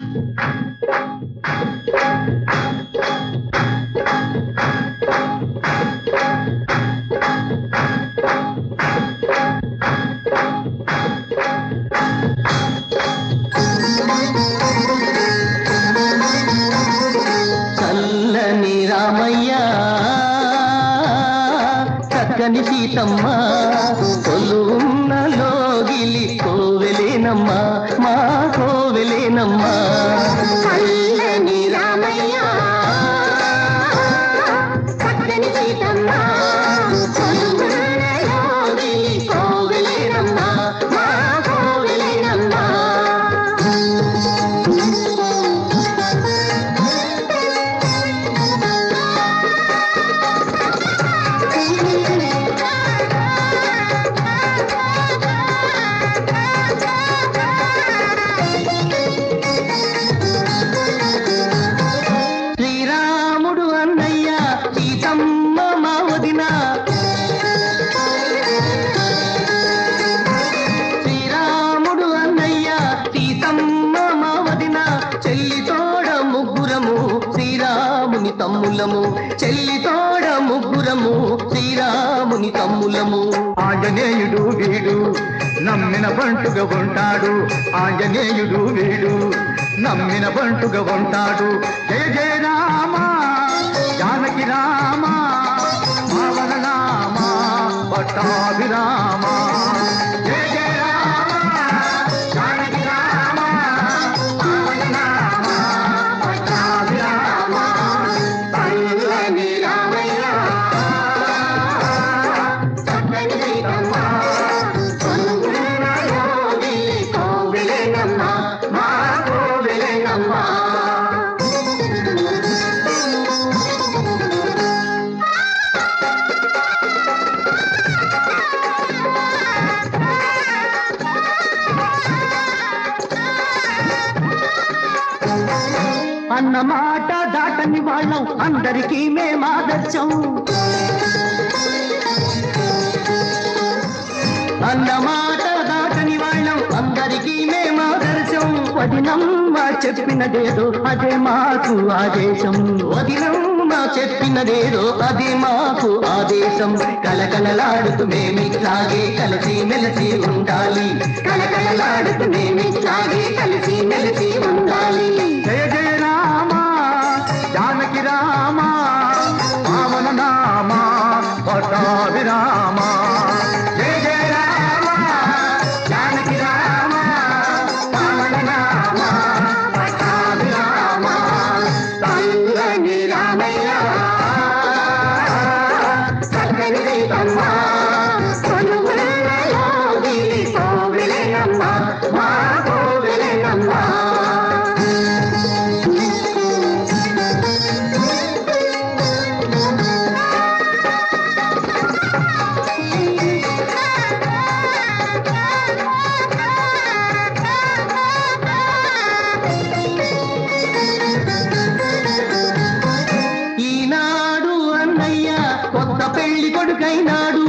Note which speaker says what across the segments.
Speaker 1: చల్లని రామయ్య చక్కని సీతమ్మ కొలువున్న లోగిలి కోవెలేనమ్మ మా కోవెలేనమ్మ.
Speaker 2: చల్లని రామయ్య చక్కని సీతమ్మ కొలువున్న లోగిలి కోవెలేనమ్మ మా కోవెలేనమ్మ.
Speaker 1: శ్రీరాముడు అన్నయ్య సీతమ్మ మా వదిన, శ్రీరాముడు అన్నయ్య సీతమ్మ మా వదిన, చెల్లి తోడ ముగ్గురము శ్రీరాముని తమ్ములము, చెల్లి తోడ ముగ్గురము శ్రీరాముని తమ్ములము.
Speaker 3: ఆంజనేయుడు వీడు నమ్మిన బంటుగా ఉంటాడు, ఆంజనేయుడు వీడు నమ్మిన బంటుగా ఉంటాడు. జయ జయ రామ జానకి రామ పావన నామ పట్టాభిరామ. జయ జయ రామ జానకి రామ పావన నామ పట్టాభిరామ.
Speaker 2: చల్లని రామయ్య చక్కని సీతమ్మ కొలువున్న లోగిలి కోవెలేనమ్మ మా కోవెలేనమ్మ.
Speaker 1: అన్న మాట దాటని వాళ్ళం అందరికీ మేమాదర్శం, అన్న మాట దాటని వాళ్ళం అందరికీ మేమాదర్శం. వదినమ్మ చెప్పినదేదో అదే మాకు ఆదేశం, వదినమ్మ చెప్పినదేదో అదే మాకు ఆదేశం. కలకలలాడుతూ మేమిట్లాగే కలిసి మెలిసి ఉండాలి,
Speaker 2: కలకలలాడుతూ మేమిట్లాగే కలిసి మెలిసి ఉండాలి.
Speaker 3: జయ జయ రామ జానకి రామ పావన నామ పట్టాభిరామ. జయ జయ రామ జానకి రామ పావన నామ పట్టాభిరామ.
Speaker 2: చల్లని రామయ్య చక్కని సీతమ్మ కొలువున్న లోగిలి కోవెలేనమ్మ మా కోవెలేనమ్మ.
Speaker 1: ఈనాడు అన్నయ్య కొత్త పెళ్లి కొడుకైనాడు,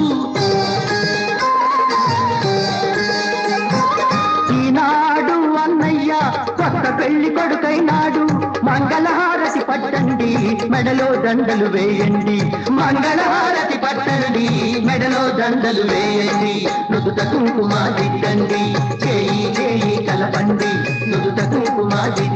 Speaker 1: ఈనాడు అన్నయ్య కొత్త పెళ్లి కొడుకైనాడు. మంగళహారతి పట్టండి మెడలో దండలు వేయండి, మంగళహారతి పట్టండి మెడలో దండలు వేయండి. నుదుట కుంకుమ దిద్దండి, చేయి చేయి కలపండి, నుదుట కుంకుమ